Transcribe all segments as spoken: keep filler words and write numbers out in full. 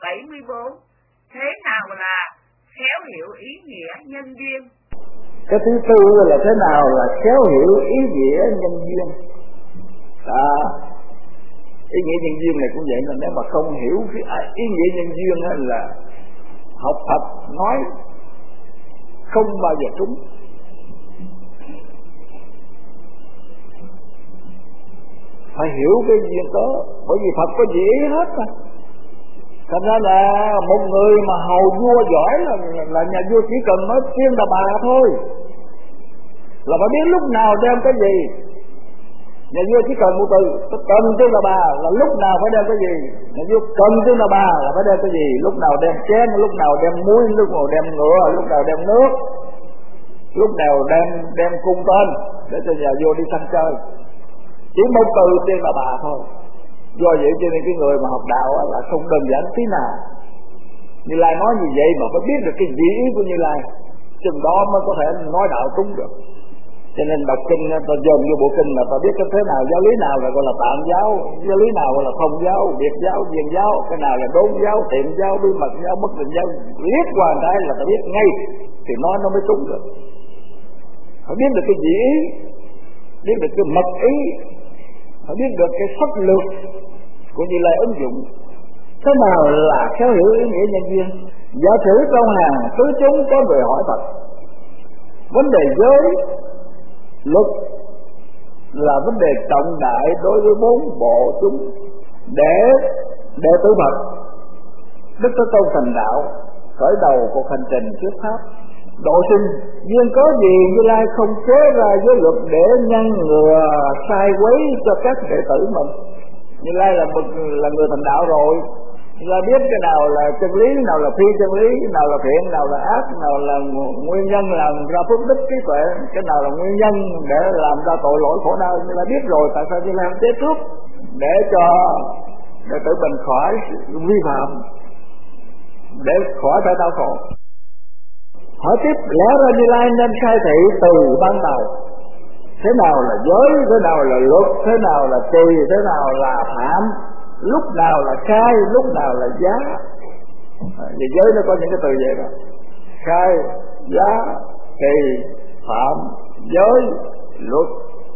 bảy mươi bốn. Thế nào là khéo hiểu ý nghĩa nhân duyên? Cái thứ tư là thế nào là khéo hiểu ý nghĩa nhân duyên. À, ý nghĩa nhân duyên này cũng vậy, là nếu mà không hiểu cái ý nghĩa nhân duyên là học Phật nói không bao giờ trúng. Phải hiểu cái duyên cớ, bởi vì Phật có dị ý hết mà. Thành ra là một người mà hầu vua giỏi là, là nhà vua chỉ cần nói tiên là bà thôi, là phải biết lúc nào đem cái gì. Nhà vua chỉ cần một từ, cần tiên là bà, là lúc nào phải đem cái gì. Nhà vua cần tiên là bà là phải đem cái gì. Lúc nào đem chén, lúc nào đem muối, lúc nào đem ngựa, lúc nào đem nước, lúc nào đem đem cung tên để cho nhà vua đi săn chơi. Chỉ một từ tiên là bà thôi. Do vậy cho nên cái người mà học đạo là không đơn giản tí nào. Như Lai nói như vậy mà phải biết được cái vị ý của Như Lai, chừng đó mới có thể nói đạo trúng được. Cho nên đọc kinh ta dồn vô bộ kinh là ta biết cái thế nào, giáo lý nào là gọi là tạng giáo, giáo lý nào gọi là thông giáo, biệt giáo, viên giáo, cái nào là đốn giáo, tiệm giáo, bí mật giáo, bất định giáo, liếc qua cái là ta biết ngay, thì nói nó mới trúng được. Phải biết được cái vị ý, biết được cái mật ý, phải biết được cái sách lược của Như Lai ứng dụng. Thế nào là khéo hiểu ý nghĩa nhân duyên? Giả sử trong hàng tứ chúng có người hỏi Phật vấn đề giới luật là vấn đề trọng đại đối với bốn bộ chúng, để đệ tử Phật Đức Thế Tôn thành đạo, khởi đầu cuộc hành trình thuyết pháp độ sinh. Duyên cớ gì Như Lai không chế ra giới luật để ngăn ngừa sai quấy cho các đệ tử mình? Như Lai là một là người thành đạo rồi, Như Lai biết cái nào là chân lý, nào là phi chân lý, nào là thiện, nào là ác, nào là nguyên nhân làm ra phước đức trí tuệ, cái nào là nguyên nhân để làm ra tội lỗi khổ đau. Như Lai biết rồi, tại sao Như Lai không chế trước để cho đệ tử mình khỏi vi phạm, để khỏi phải đau khổ? Hỏi tiếp, lẽ ra Như Lai nên khai thị từ ban đầu thế nào là giới, thế nào là luật, thế nào là trì, thế nào là phạm, lúc nào là khai, lúc nào là giá. Vì giới nó có những cái từ vậy đó: khai, giá, trì, phạm, giới, luật.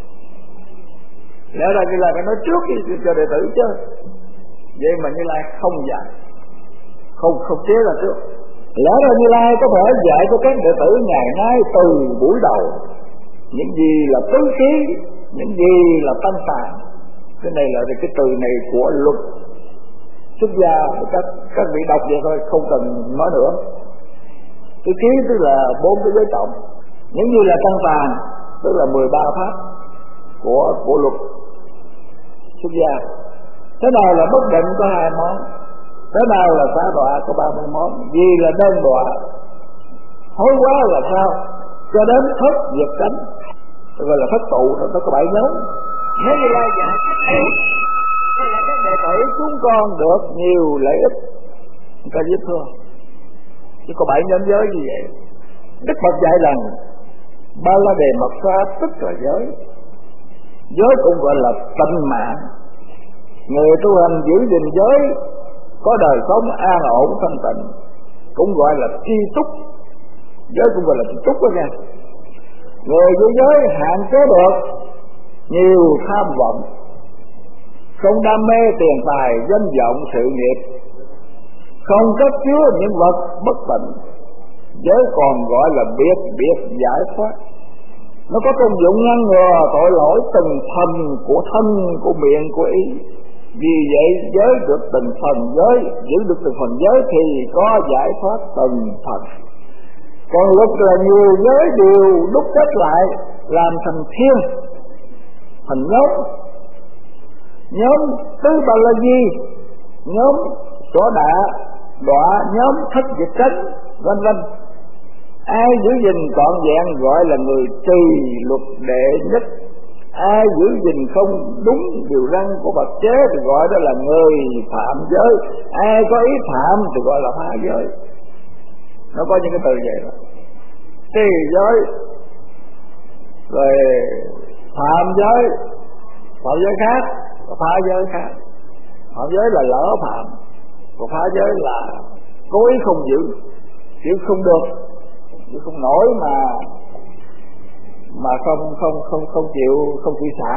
Lẽ ra Như Lai phải nói trước đi cho đệ tử chứ. Vậy mà Như Lai không dạy, không không chế ra trước. Lẽ ra Như Lai có thể dạy cho các đệ tử ngày nay từ buổi đầu những gì là tứ khí, những gì là tâm tạng. Cái này là cái từ này của luật xuất gia, các các vị đọc vậy thôi, không cần nói nữa. Tứ khí tức là bốn cái giới trọng, những gì là tăng tạng tức là mười ba pháp của của luật xuất gia. Thế nào là bất định có hai món, thế nào là xá đọa có ba mươi món. Gì là đơn đọa, hối quá là sao, cho đến thất diệt cánh, gọi là thất tụ, nó có bảy nhóm. Nếu Như Lai dạy các đệ tử chúng con được nhiều lợi ích, người ta dễ thương. Chứ có bảy nhóm giới như vậy. Đức Phật dạy rằng ba la đề mật xa tức là giới. Giới cũng gọi là tịnh mạng. Người tu hành giữ gìn giới có đời sống an ổn thanh tịnh, cũng gọi là tri túc. Giới cũng gọi là tri túc đó nha. Người giữ giới hạn chế được nhiều tham vọng, không đam mê tiền tài, danh vọng, sự nghiệp, không cất chứa những vật bất tịnh. Giới còn gọi là biết biết giải thoát. Nó có công dụng ngăn ngừa tội lỗi từng phần của thân, của miệng, của ý. Vì vậy giới được từng phần giới, giữ được từng phần giới thì có giải thoát từng phần. Còn luật là nhiều giới đều đúc kết lại làm thành thiên, thành nhóm. Nhóm tứ bà la di, nhóm xỏ đạ, đọa, nhóm thất diệt cánh, vân vân. Ai giữ gìn trọn vẹn gọi là người trì luật đệ nhất. Ai giữ gìn không đúng điều răn của Phật chế thì gọi đó là người phạm giới. Ai có ý phạm thì gọi là phá giới. Nó có những cái từ vậy đó: trì giới, rồi phạm giới, phạm giới khác, phá giới khác. Phạm giới là lỡ phạm, còn phá giới là cố ý không giữ, giữ không được, giữ không nổi mà mà không không không không chịu không chịu xả.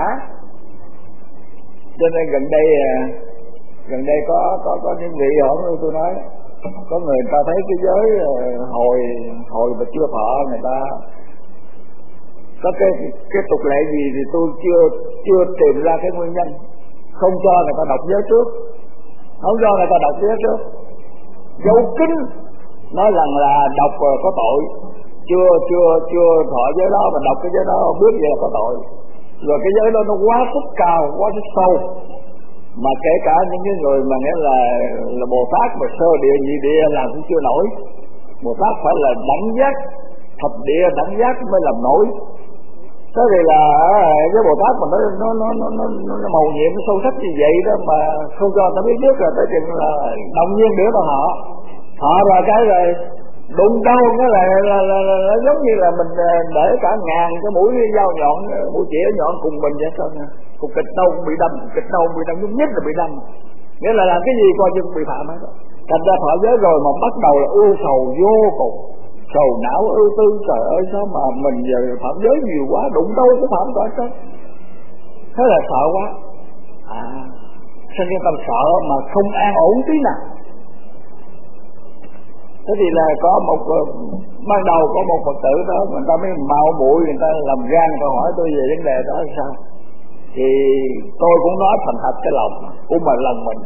Cho nên gần đây gần đây có có có những vị hỏi tôi nói có người ta thấy cái giới hồi hồi mà chưa thọ người ta có cái cái tục lệ gì thì tôi chưa chưa tìm ra cái nguyên nhân, không cho người ta đọc giới trước, không cho người ta đọc giới trước, dấu kính nói rằng là đọc có tội, chưa chưa chưa thọ giới đó mà đọc cái giới đó không biết vậy là có tội. Rồi cái giới đó nó quá sức cao, quá sức sâu, mà kể cả những cái người mà nghĩa là là Bồ Tát mà sơ địa nhị địa làm cũng chưa nổi. Bồ Tát phải là đẳng giác thập địa đẳng giác mới làm nổi. Thế thì là cái Bồ Tát mà nó nó nó nó nó, nó màu nhiệm nó sâu sắc như vậy đó mà không cho ta biết trước, là tới chừng là động nhiên đứa đó họ họ rồi cái rồi đụng đâu nó là là, là, là, là giống như là mình để cả ngàn cái mũi dao nhọn, mũi chĩa nhọn cùng mình vậy thôi. Cục kịch đâu cũng bị đâm, kịch đâu cũng bị đâm, nhất là bị đâm. Nghĩa là làm cái gì coi như bị phạm hết. Thành ra thọ giới rồi mà bắt đầu là ưu sầu vô cùng, sầu não ưu tư, trời ơi sao mà mình giờ phạm giới nhiều quá, đụng đâu cũng phạm cả hết. Thế là sợ quá, à sinh cái tâm sợ mà không an ổn tí nào. Thế thì là có một ban đầu có một Phật tử đó người ta mới mạo muội, người ta làm gan, người ta hỏi tôi về vấn đề đó là sao, thì tôi cũng nói thành thật cái lòng của mình, lòng mình.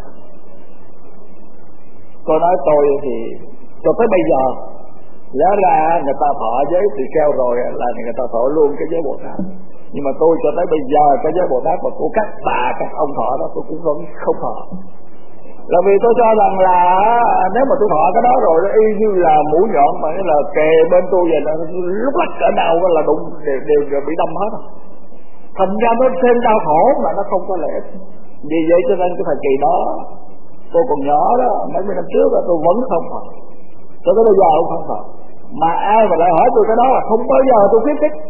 Tôi nói tôi thì cho tới bây giờ giá ra người ta thọ giới thì kêu rồi là người ta thọ luôn cái giới Bồ Tát, nhưng mà tôi cho tới bây giờ cái giới Bồ Tát mà của các bà các ông thọ đó tôi cũng vẫn không thọ. Là vì tôi cho rằng là nếu mà tôi thọ cái đó rồi nó y như là mũi nhọn mà cái là kề bên tôi vậy, là lúc lắc cỡ nào là đụng đều, đều, đều bị đâm hết. Thành ra nó thêm đau khổ mà nó không có lợi ích. Vì vậy cho nên cái thời kỳ đó tôi còn nhỏ đó, mấy mươi năm trước là tôi vẫn không thọ, cho tới bây giờ cũng không thọ. Mà ai mà lại hỏi tôi cái đó là không bao giờ tôi khuyến khích.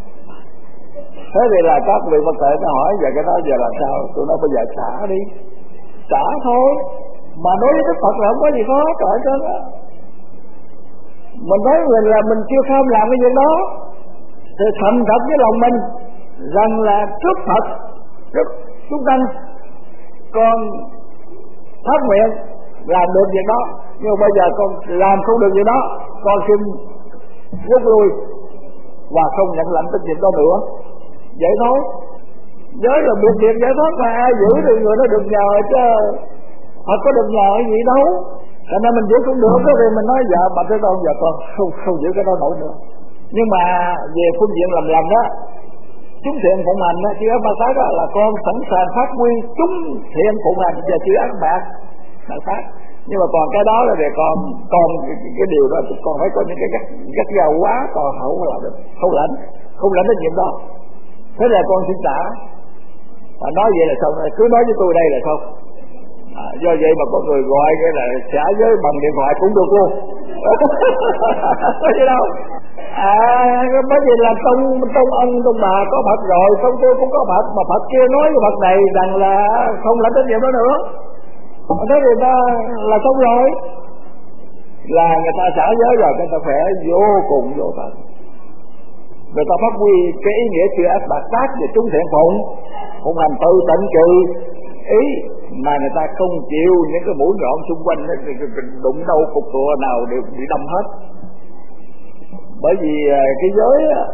Thế thì là các vị Phật tử nó hỏi về cái đó giờ là sao, tôi nói bây giờ xả đi, xả thôi. Mà đối với Đức Phật là không có gì khó trở cho đó. Mình thấy mình là mình chưa không làm cái việc đó thì thành thật với lòng mình rằng là trước Phật trước chúng sanh con phát nguyện làm được việc đó, nhưng mà bây giờ con làm không được việc đó, con xin rút lui và không nhận lãnh cái việc đó nữa. Vậy thôi. Giới là biệt việc giải thoát mà ai giữ thì người đó được nhờ chứ Phật có được nhờ cái gì đâu. Cho nên mình giữ cũng được đó, thì mình nói dạ bà Thế Tôn giờ con không, không giữ cái đó nổi nữa. Nhưng mà về phương diện làm lành đó, chúng thiện phụng hành đó, chữ ác ba sát đó là con sẵn sàng phát huy chúng thiện phụng hành và chữ ác bạc ba sát. Nhưng mà còn cái đó là để còn còn cái, cái điều đó còn phải có những cái gắt gắt gao quá, còn không làm được, không lãnh không lãnh đến chuyện đó. Thế là con xin trả. Và nói vậy là xong, cứ nói với tôi đây là không. À, do vậy mà có người gọi cái là trả giới bằng điện thoại cũng được luôn. Có gì đâu. À, bởi vì là trong trong ông trong bà có Phật rồi, trong tôi cũng có Phật, mà Phật kia nói với Phật này rằng là không lãnh trách nhiệm đó nữa. Thế thì ta là xong rồi, là người ta xả giới rồi, người ta phải vô cùng vô tận. Người ta phát huy cái ý nghĩa chữ ác bạc tác về chúng thiện phụng phụng hành tự tận trừ ý, mà người ta không chịu những cái mũi nhọn xung quanh đụng đâu cục tụa nào đều bị đâm hết. Bởi vì cái giới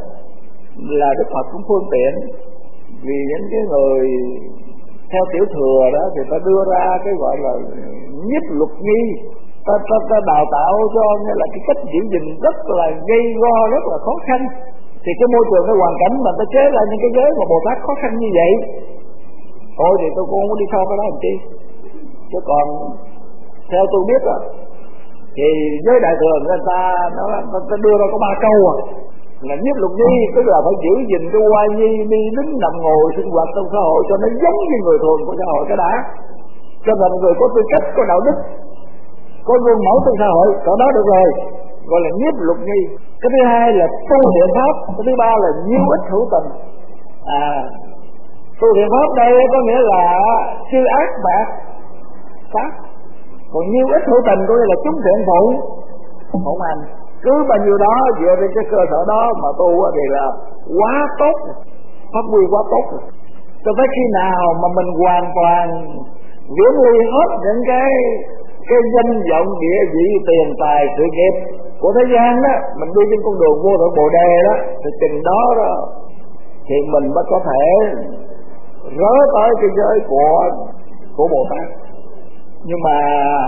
là Đức Phật cũng phương tiện, vì những cái người theo tiểu thừa đó thì ta đưa ra cái gọi là nhiếp luật nghi, ta, ta, ta đào tạo cho như là cái cách giữ gìn rất là gây go, rất là khó khăn. Thì cái môi trường, cái hoàn cảnh mà ta chế ra những cái giới mà Bồ Tát khó khăn như vậy, thôi thì tôi cũng không có đi sau cái đó làm chi. Chứ còn theo tôi biết rồi thì giới đại thừa người ta nó ta đưa ra có ba câu à, là nhiếp luật nhi, tức là phải giữ gìn cái oai nhi đi đứng nằm ngồi sinh hoạt trong xã hội cho nó giống như người thường của xã hội cái đã, cho nên người có tư cách, có đạo đức, có gương mẫu trong xã hội, cỡ đó được rồi, gọi là nhiếp luật nhi. Cái thứ hai là tu thiện pháp, cái thứ ba là nhiêu ích hữu tình. À, tu thiện pháp đây có nghĩa là chư ác bạc sát, Còn nhiêu ít hữu tình có nghĩa là chúng thiện phụng không hành. Cứ bao nhiêu đó dựa trên cái cơ sở đó mà tu thì là quá tốt, phát huy quá tốt rồi. Cho tới khi nào mà mình hoàn toàn viễn ly hết những cái cái danh vọng, địa vị, tiền tài, sự nghiệp của thế gian đó, mình đi trên con đường vô thượng bồ đề đó, thì chừng đó đó thì mình mới có thể rớ tới cái giới của của Bồ Tát. Nhưng mà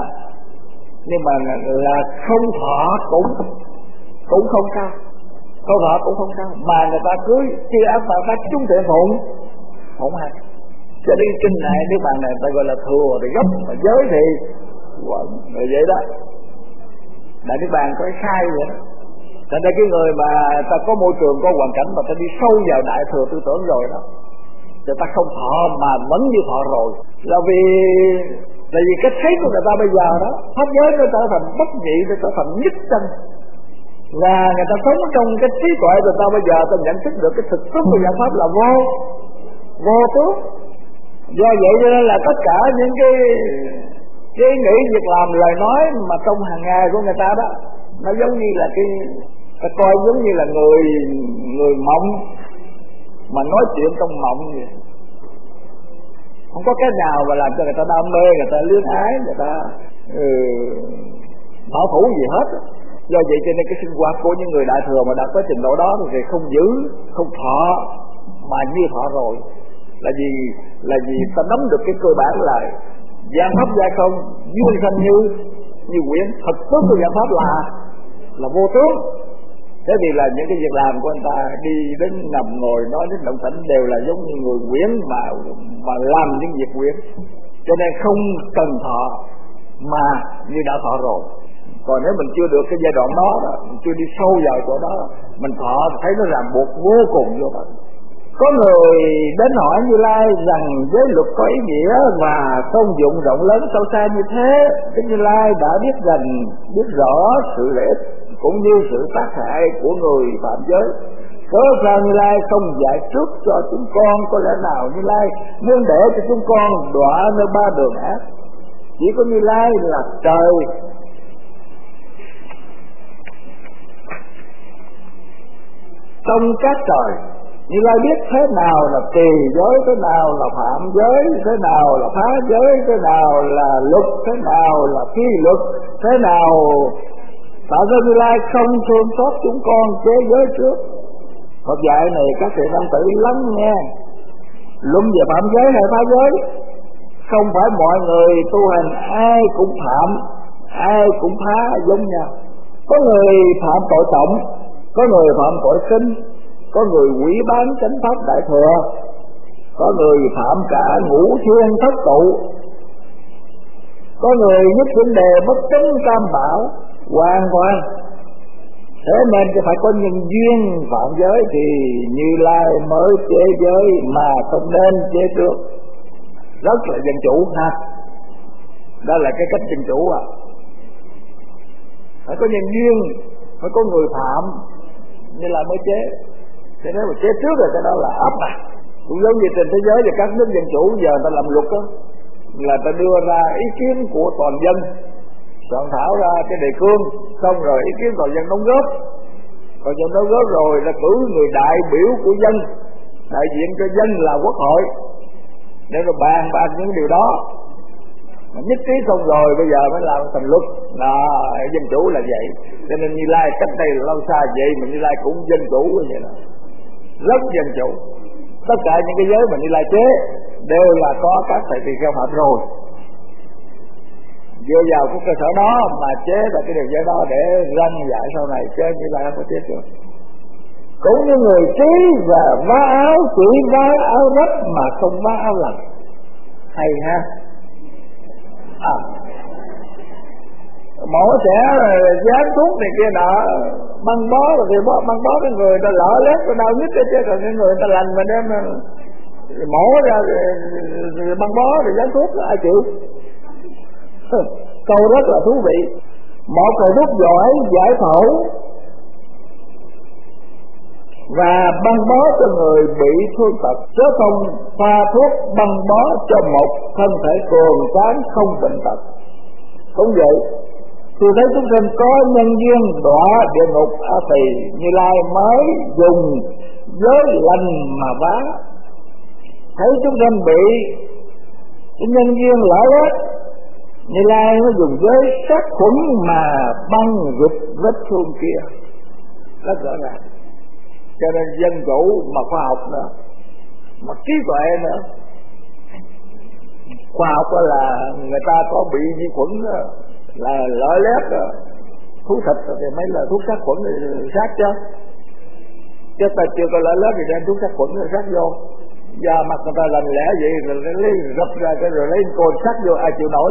nhưng mà là không thọ cũng cũng không cao, không thọ cũng không cao, mà người ta cứ chia áp vào các chúng thiện phụng không hay. Cho đến kinh này nếu bạn này ta gọi là thừa thì gấp, mà giới thì quẩn rồi vậy đó. Đại Niết Bàn có cái khai vậy đó. Thành ra cái người mà ta có môi trường, có hoàn cảnh mà ta đi sâu vào đại thừa tư tưởng rồi đó, thì ta không thọ mà vẫn như thọ rồi. Là vì Tại vì cái thấy của người ta bây giờ đó, pháp giới nó trở thành bất nhị, nó trở thành nhất chân. Và người ta sống trong cái trí tuệ của người ta bây giờ, ta nhận thức được cái thực tướng của giải pháp là vô vô tướng. Do vậy cho nên là tất cả những cái cái nghĩ, việc làm, lời nói mà trong hàng ngày của người ta đó, nó giống như là cái ta coi giống như là người người mộng mà nói chuyện trong mộng vậy. Không có cái nào mà làm cho người ta đam mê, người ta luyến ái, người ta ừ, bảo thủ gì hết. Do vậy cho nên cái sinh hoạt của những người đại thừa mà đã có trình độ đó thì không giữ, không thọ mà như thọ rồi. Là vì là vì ta nắm được cái cơ bản là giảng pháp gia không, duyên sanh như như quyển, thật tướng của giảng pháp là là vô tướng. Thế thì là những cái việc làm của anh ta đi đến nằm ngồi nói đến động tĩnh đều là giống như người quyển mà mà làm những việc quyển, cho nên không cần thọ mà như đã thọ rồi. Còn nếu mình chưa được cái giai đoạn đó, đó mình chưa đi sâu vào chỗ đó, mình thọ thấy nó ràng buộc vô cùng vô tận. Có người đến hỏi Như Lai rằng giới luật có ý nghĩa và công dụng rộng lớn sâu xa như thế, Đức Như Lai đã biết dần biết rõ sự lợi ích cũng như sự tác hại của người phạm giới. Cớ sao Như Lai không dạy trước cho chúng con? Có lẽ nào Như Lai muốn để cho chúng con đọa nơi ba đường ác? Chỉ có Như Lai là trời trong các trời. Như Lai biết thế nào là trì giới, thế nào là phạm giới, thế nào là phá giới, thế nào là luật, thế nào là phi luật, thế nào. Tại sao Như Lai không thương xót chúng con chế giới trước? Phật dạy này các vị nam tử lắng nghe. Luận về phạm giới hay phá giới, không phải mọi người tu hành ai cũng phạm, ai cũng phá giống nhau. Có người phạm tội trọng, có người phạm tội khinh, có người quỷ bán chánh pháp đại thừa, có người phạm cả ngũ thiên thất tụ, có người nhất vấn đề bất chánh tam bảo hoàn toàn. Thế nên phải có nhân duyên phạm giới thì Như Lai mới chế giới mà không nên chế trước. Rất là dân chủ ha. Đó là cái cách dân chủ à. Phải có nhân duyên, phải có người phạm Như Lai mới chế. Thế nếu mà chế trước rồi cái đó là ấp à. Cũng giống như trên thế giới và các nước dân chủ giờ ta làm luật đó, là ta đưa ra ý kiến của toàn dân, soạn thảo ra cái đề cương, xong rồi ý kiến toàn dân đóng góp, toàn dân đóng góp rồi là cử người đại biểu của dân, đại diện cho dân là quốc hội, để rồi bàn bàn những điều đó. Mà nhất trí xong rồi bây giờ mới làm thành luật. Đó, dân chủ là vậy. Cho nên Như Lai cách đây là lâu xa vậy mà Như Lai cũng dân chủ như vậy đó, rất dân chủ. Tất cả những cái giới mà Như Lai chế đều là có các thầy tỳ kheo phạm rồi, dựa vào cái cơ sở đó mà chế ra cái điều giới đó để răn dạy sau này, chứ Như Lai không có chế được. Cũng như người trí và vá áo chỉ vá áo rách mà không vá áo lành. Hay ha. À, mổ sẽ dán thuốc này kia nọ, băng bó rồi thì bó, băng bó cái người ta lỡ lét cái đau nhức chứ, còn cái người ta lành mà đem mổ ra rồi, rồi băng bó rồi dán thuốc ai chịu. Câu rất là thú vị. Một thầy thuốc giỏi giải phẫu và băng bó cho người bị thương tật, chứ không pha thuốc băng bó cho một thân thể cường tráng không bệnh tật. Cũng vậy, thì thấy chúng sinh có nhân duyên đọa địa ngục a tỳ, Như Lai mới dùng giới lành mà vá. Thấy chúng sinh bị cái nhân duyên lỡ hết, Như Lai nó dùng giới sát khuẩn mà băng rụt vết thương kia. Rất rõ ràng. Cho nên dân chủ mà khoa học nữa, mà trí tuệ nữa. Khoa học là người ta có bị vi khuẩn đó, là lõi lét rồi, thuốc thịt rồi thì mấy là thuốc sát khuẩn thì sát chứ. Chứ ta chưa có lõi lét thì đem thuốc sát khuẩn rồi sát vô. Da mặt người ta lành lẽ vậy rồi lấy rập ra cái rồi lấy cồn sát vô, ai chịu nổi.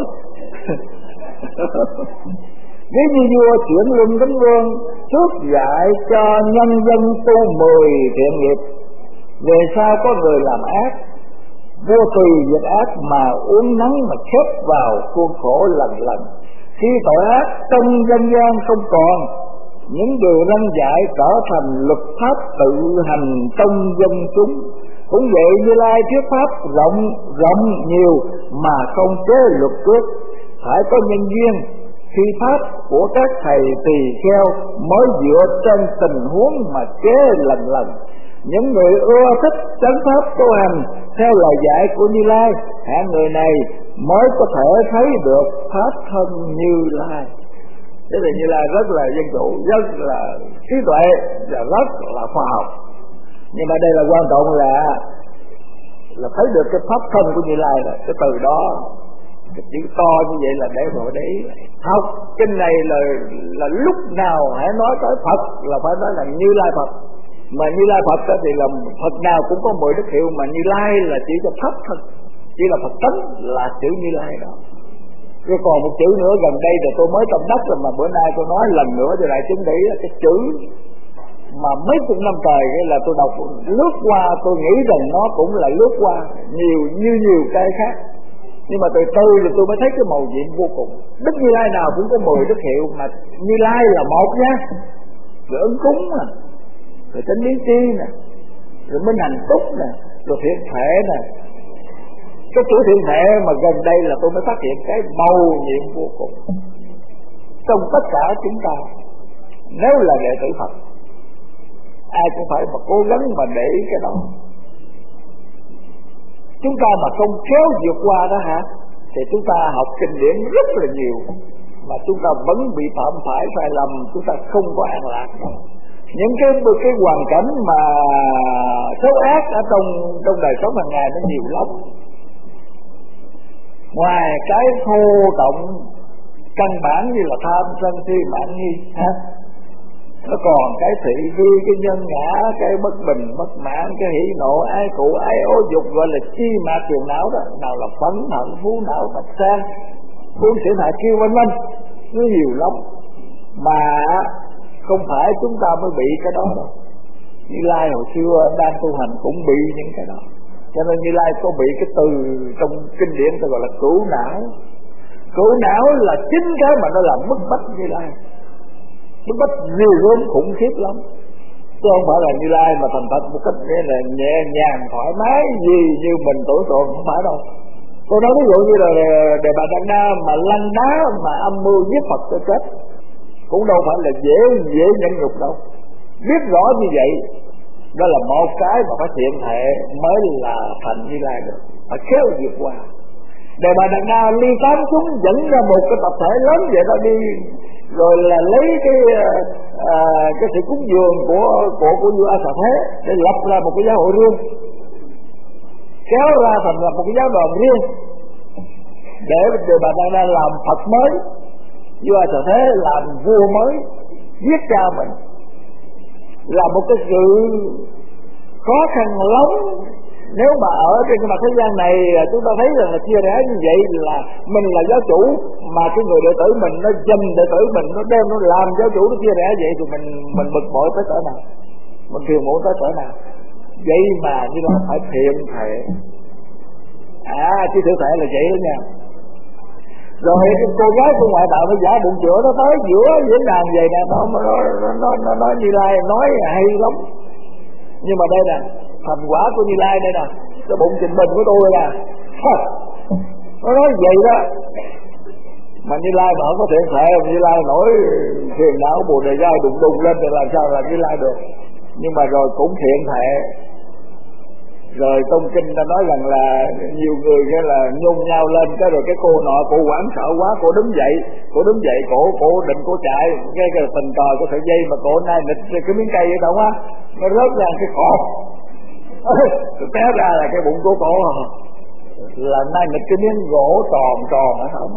Nếu như vua chuyển luân đến vương, thuyết dạy cho nhân dân tu mười thiện nghiệp, về sau có người làm ác, vua tùy việc ác mà uống nắng mà khép vào khuôn khổ lần lần. Khi tội ác trong dân gian không còn, những điều răn dạy trở thành luật pháp tự hành trong dân chúng. Cũng vậy, Như Lai thuyết pháp rộng rộng nhiều mà không chế luật cước, phải có nhân duyên. Khi pháp của các thầy tỳ kheo mới dựa trên tình huống mà chế lần lần. Những người ưa thích chánh pháp tu hành theo lời dạy của Như Lai, hạng người này mới có thể thấy được pháp thân Như Lai. Thế thì Như Lai rất là dân chủ, rất là trí tuệ và rất là khoa học. Nhưng mà đây là quan trọng là là thấy được cái pháp thân của Như Lai là cái từ đó, cái chữ to như vậy là để rồi đấy. Học kinh này là là lúc nào hãy nói tới Phật là phải nói là Như Lai Phật. Mà Như Lai Phật thì là Phật nào cũng có mười đức hiệu, mà Như Lai là chỉ cho pháp thân, chỉ là Phật tánh là chữ Như Lai đó. Rồi còn một chữ nữa gần đây thì tôi mới tâm đắc rồi, mà bữa nay tôi nói lần nữa cho đại chúng để cái chữ mà mấy chục năm trời là tôi đọc lướt qua, tôi nghĩ rằng nó cũng là lướt qua nhiều như nhiều cái khác, nhưng mà từ từ thì tôi mới thấy cái màu nhiệm vô cùng. Đức Như Lai nào cũng có mười đức hiệu, mà Như Lai là một nha. Rồi ứng cúng nè, rồi chánh lý chi nè, rồi minh hạnh túc nè, rồi thiện thể nè. Cái chữ thiện thể mà gần đây là tôi mới phát hiện cái màu nhiệm vô cùng trong tất cả chúng ta. Nếu là đệ tử Phật, ai cũng phải mà cố gắng mà để ý cái đó. Chúng ta mà không khéo vượt qua đó hả, thì chúng ta học kinh điển rất là nhiều, mà chúng ta vẫn bị phạm phải sai lầm, chúng ta không có an lạc. Những cái cái hoàn cảnh mà xấu ác ở trong trong đời sống hàng ngày nó nhiều lắm. Ngoài cái thô động căn bản như là tham sân si mạn nghi ha, nó còn cái thị vi, cái nhân ngã, cái bất bình, bất mãn, cái hỉ nộ, ái cụ, ái ố dục, gọi là chi mạt triều não đó. Nào là phẫn hận, phú não, tập sang, phương sĩ hạ kêu vân vân, nó nhiều lắm. Mà không phải chúng ta mới bị cái đó đâu. Như Lai hồi xưa đang tu hành cũng bị những cái đó. Cho nên Như Lai có bị cái từ trong kinh điển ta gọi là cửu não. Cửu não là chính cái mà nó làm bức bách Như Lai, bức bách nhiều gớm khủng khiếp lắm. Chứ không phải là Như Lai mà thành Phật một cách nghĩa là nhẹ nhàng thoải mái gì như mình tưởng tượng, không phải đâu. Tôi nói ví dụ như là Đề Bà Đạt Đa mà lăn đá mà âm mưu giết Phật cho chết cũng đâu phải là dễ dễ nhẫn nhục đâu. Biết rõ như vậy, đó là một cái mà phải thiện thể mới là thành Như Lai được, phải khéo vượt qua. Đề Bà Đạt Đa ly tám chúng dẫn ra một cái tập thể lớn vậy đó đi, rồi là lấy cái à, cái sự cúng dường của của của vua A Xà Thế để lập ra một cái giáo hội riêng, kéo ra thành lập một cái giáo đoàn riêng để Đề Bà Đạt Đa làm Phật mới, vua A Xà Thế làm vua mới, giết cha mình, là một cái sự khó khăn lắm. Nếu mà ở trên cái mặt thế gian này chúng ta thấy rằng là chia rẽ như vậy, là mình là giáo chủ mà cái người đệ tử mình nó dâm đệ tử mình, nó đem nó làm giáo chủ, nó chia rẽ vậy thì mình mình bực bội tới cỡ nào, mình phiền muộn tới cỡ nào. Vậy mà như là phải thiện thể, à chứ thiện thể là vậy đó nha. Rồi cái cô gái của ngoại đạo nó giả bụng chữa, nó tới giữa diễn đàn vậy nè, nó nó nó nó nói Như Lai nói hay lắm. Nhưng mà đây nè, thành quả của Như Lai đây nè, cái bụng trình bình của tôi nè, nó nói vậy đó. Mà Như Lai mà không có thiện thể, Như Lai nổi thiền não Bồ Đề Gai đụng đùng lên thì làm sao là Như Lai được. Nhưng mà rồi cũng thiện thể. Rồi trong kinh ta nói rằng là nhiều người cái là nhung nhau lên, cái rồi cái cô nọ cô hoảng sợ quá, cô đứng dậy, cô đứng dậy, cổ cổ định cô chạy, cái cái tình cờ cái sợi dây mà cổ nay nịch cái miếng cây vậy không á, nó rớt ra cái cột, té ra là cái bụng của cổ là nay nịch cái miếng gỗ tròn tròn ở không.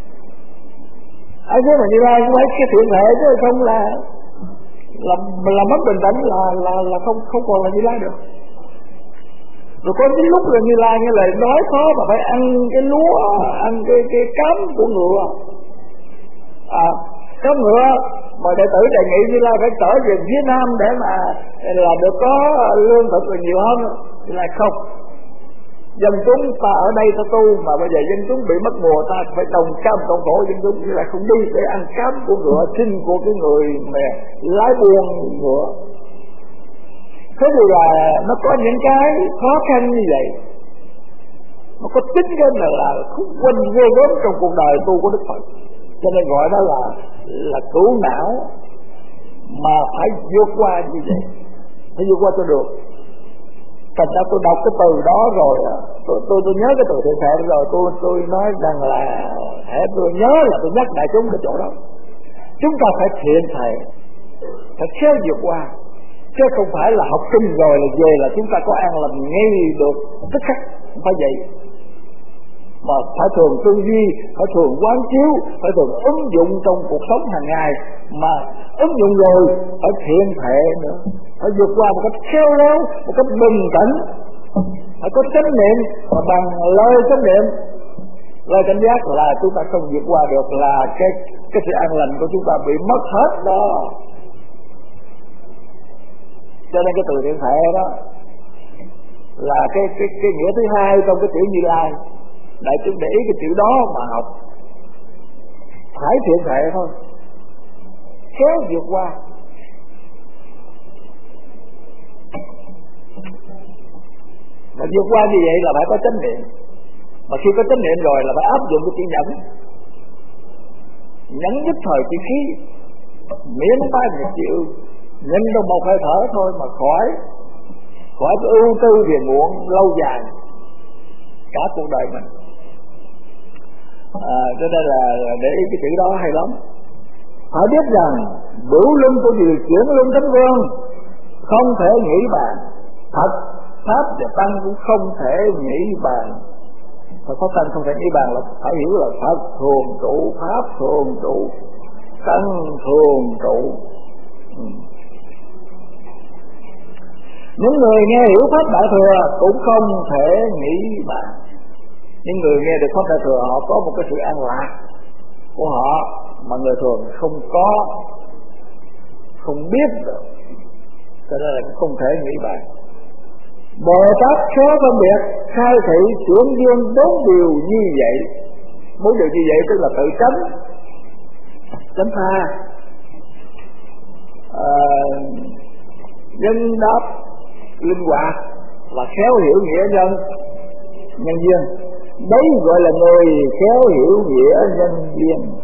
Ai nói mà Như Lai cũng phải cái thiện thể chứ không là là là mất bình tĩnh là là là không không còn là Như Lai được. Rồi có những lúc là Như Lai nghe lời nói khó mà phải ăn cái lúa, ăn cái cái cám của ngựa, à cám ngựa mà đệ tử đề nghị Như Lai phải trở về phía Nam để mà là được có lương thực là nhiều hơn. Như Lai không, dân chúng ta ở đây ta tu mà bây giờ dân chúng bị mất mùa, ta phải đồng cam cộng khổ dân chúng. Như Lai không đi để ăn cám của ngựa, xin của cái người mà lái buôn ngựa. Thế thì là nó có những cái khó khăn như vậy, nó có tính cái là, là khúc quanh ghê gớm trong cuộc đời tu của Đức Phật. Cho nên gọi đó là là cứu não, mà phải vượt qua như vậy, phải vượt qua cho được. Thành ra tôi đọc cái từ đó rồi, tôi tôi, tôi nhớ cái từ thiện thể rồi, tôi tôi nói rằng là hễ tôi nhớ là tôi nhắc đại chúng cái chỗ đó. Chúng ta phải thiện thể, phải khéo vượt qua, chứ không phải là học kinh rồi là về là chúng ta có an lành ngay được tức khắc, không phải vậy. Mà phải thường tư duy, phải thường quán chiếu, phải thường ứng dụng trong cuộc sống hàng ngày. Mà ứng dụng rồi phải thiện thể nữa, phải vượt qua một cách khéo léo, một cách bình tĩnh, phải có chánh niệm, và bằng lời chánh niệm, lời cảnh giác là chúng ta không vượt qua được, là cái cái sự an lành của chúng ta bị mất hết đó. Cho nên cái từ thiện thể đó là cái cái cái nghĩa thứ hai trong cái chữ Như Lai. Đại chúng để ý cái chữ đó mà học, phải thiện thể thôi, khéo vượt qua. Mà vượt qua như vậy là phải có chánh niệm. Mà khi có chánh niệm rồi là phải áp dụng cái chữ nhẫn. Nhẫn nhất thời chữ khí, miễn tay một chịu, nhân trong một hơi thở thôi mà khỏi khỏi cái ưu tư phiền muộn lâu dài cả cuộc đời mình. À, cho nên là để ý cái chữ đó hay lắm. Phải biết rằng đủ luân của điều chuyển luân thánh vương không thể nghĩ bàn, thật pháp và tăng cũng không thể nghĩ bàn. Phật pháp tăng không thể nghĩ bàn là phải hiểu là Phật thường trụ, pháp thường trụ, tăng thường trụ. Ừ. Những người nghe hiểu pháp Đại Thừa cũng không thể nghĩ bàn. Những người nghe được pháp Đại Thừa họ có một cái sự an lạc của họ mà người thường không có, không biết được, cho nên là không thể nghĩ bàn. Bồ Tát khéo phân biệt khai thị chuyển duyên bốn điều như vậy. Bốn điều như vậy tức là tự tránh, tránh tha, à, nhân đáp linh hoạt và khéo hiểu nghĩa nhân nhân duyên. Đấy gọi là người khéo hiểu nghĩa nhân duyên.